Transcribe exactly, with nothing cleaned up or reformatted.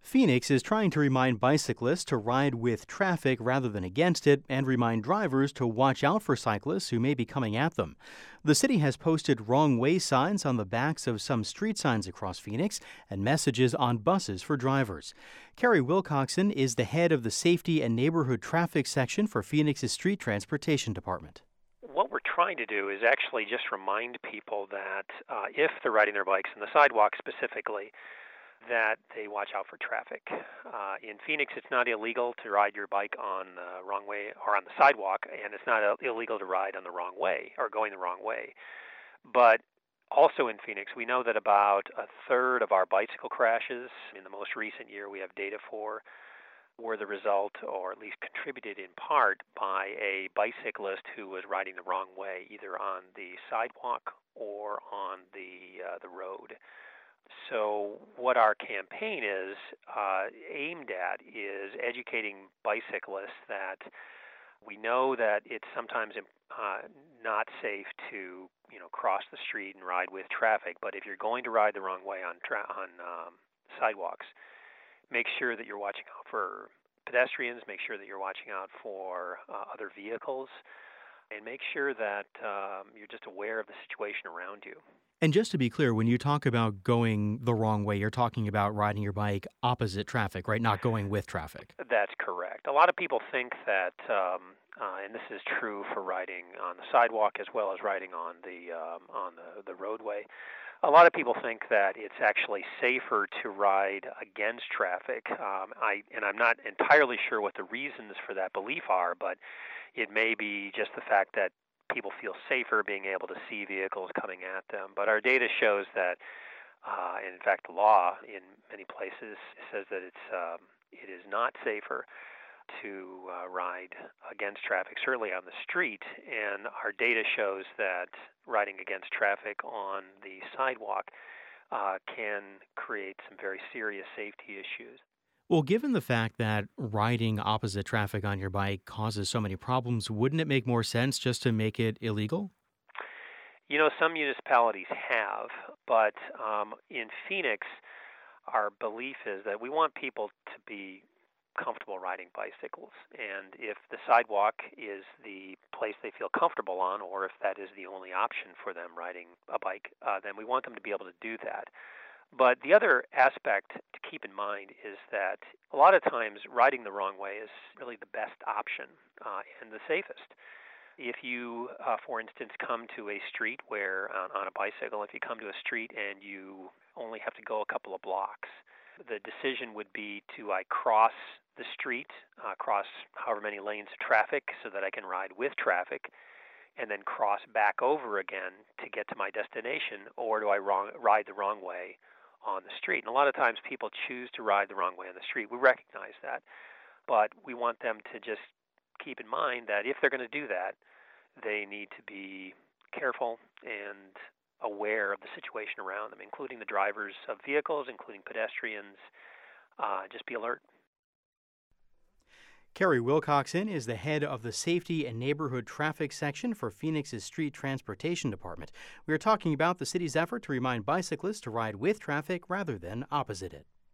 Phoenix is trying to remind bicyclists to ride with traffic rather than against it and remind drivers to watch out for cyclists who may be coming at them. The city has posted wrong way signs on the backs of some street signs across Phoenix and messages on buses for drivers. Carrie Wilcoxon is the head of the Safety and Neighborhood Traffic section for Phoenix's Street Transportation Department. What we're trying to do is actually just remind people that uh, if they're riding their bikes on the sidewalk specifically, that they watch out for traffic. Uh, in Phoenix, it's not illegal to ride your bike on the wrong way or on the sidewalk, and it's not uh, illegal to ride on the wrong way or going the wrong way. But also in Phoenix, we know that about a third of our bicycle crashes in the most recent year we have data for were the result, or at least contributed in part, by a bicyclist who was riding the wrong way, either on the sidewalk or on the uh, the road. So what our campaign is uh, aimed at is educating bicyclists that we know that it's sometimes uh, not safe to, you know, cross the street and ride with traffic. But if you're going to ride the wrong way on tra- on um, sidewalks, make sure that you're watching out for pedestrians. Make sure that you're watching out for uh, other vehicles, and make sure that um, you're just aware of the situation around you. And just to be clear, when you talk about going the wrong way, you're talking about riding your bike opposite traffic, right? Not going with traffic. That's correct. A lot of people think that, um, uh, and this is true for riding on the sidewalk as well as riding on the um, on the, the roadway. A lot of people think that it's actually safer to ride against traffic. Um, I and I'm not entirely sure what the reasons for that belief are, but it may be just the fact that people feel safer being able to see vehicles coming at them. But our data shows that, uh, and in fact, the law in many places says that it's um, it is not safer to uh, ride against traffic, certainly on the street. And our data shows that riding against traffic on the sidewalk uh, can create some very serious safety issues. Well, given the fact that riding opposite traffic on your bike causes so many problems, wouldn't it make more sense just to make it illegal? You know, some municipalities have, but um, in Phoenix, our belief is that we want people to be comfortable riding bicycles. And if the sidewalk is the place they feel comfortable on, or if that is the only option for them riding a bike, uh, then we want them to be able to do that. But the other aspect to keep in mind is that a lot of times riding the wrong way is really the best option uh, and the safest. If you, uh, for instance, come to a street where, uh, on a bicycle, if you come to a street and you only have to go a couple of blocks, the decision would be to I cross the street, uh, cross however many lanes of traffic so that I can ride with traffic, and then cross back over again to get to my destination, or do I wrong, ride the wrong way on the street? And a lot of times people choose to ride the wrong way on the street. We recognize that, but we want them to just keep in mind that if they're going to do that, they need to be careful and aware of the situation around them, including the drivers of vehicles, including pedestrians. Uh, just be alert. Carrie Wilcoxon is the head of the Safety and Neighborhood Traffic section for Phoenix's Street Transportation Department. We are talking about the city's effort to remind bicyclists to ride with traffic rather than opposite it.